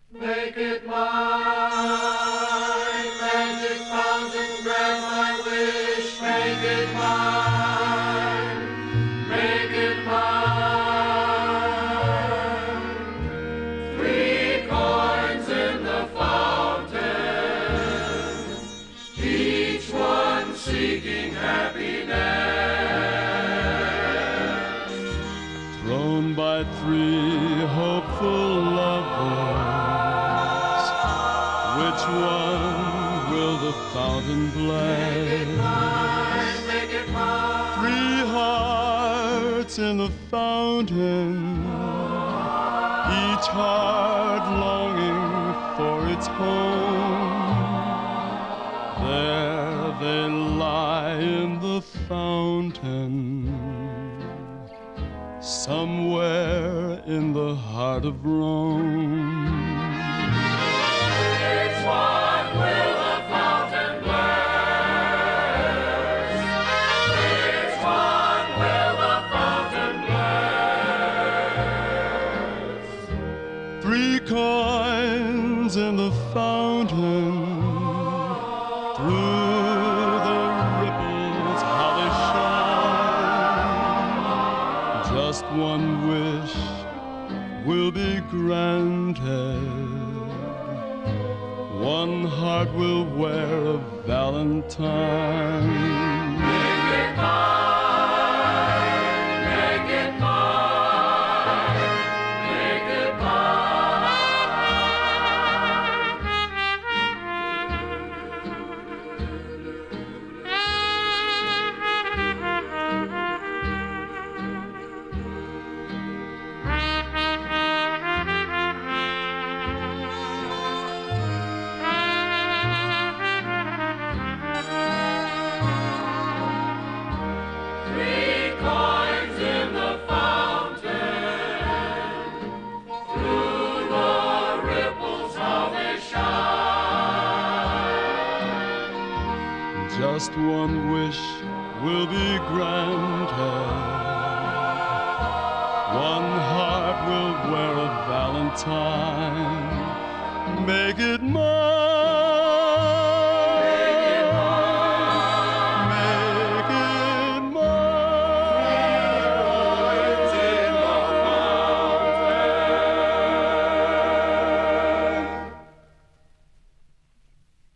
Make it mine, magic fountain, grant my wish. Make it mine, make it mine. Three coins in the fountain, each one seeking happiness. Thrown by three hopeful lovers, which one will the fountain bless? Make it mine. Three hearts in the fountain, each heart longing for its home. There they lie in the fountain, somewhere in the heart of Rome. Which one will the fountain bless? Which one will the fountain bless? Three coins in the fountain, through the ripples how they shine. Just one wish will be granted. One heart will wear a valentine. Make it mine, make it mine, make it Three coins in the fountain, through the ripples how they shine. Just one wish will be granted. One heart will wear a valentine. Make it mine.